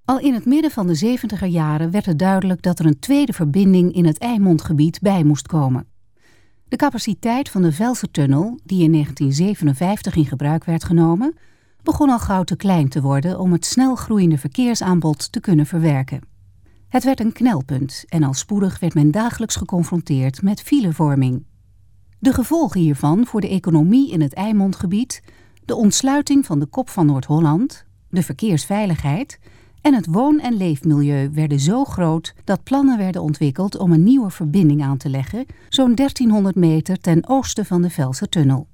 Al in het midden van de 70er jaren werd het duidelijk dat er een tweede verbinding in het Eimondgebied bij moest komen. De capaciteit van de Velsertunnel, die in 1957 in gebruik werd genomen, begon al gauw te klein te worden om het snel groeiende verkeersaanbod te kunnen verwerken. Het werd een knelpunt en al spoedig werd men dagelijks geconfronteerd met filevorming. De gevolgen hiervan voor de economie in het Eimondgebied, de ontsluiting van de Kop van Noord-Holland, de verkeersveiligheid en het woon- en leefmilieu werden zo groot dat plannen werden ontwikkeld om een nieuwe verbinding aan te leggen, zo'n 1300 meter ten oosten van de Velsertunnel.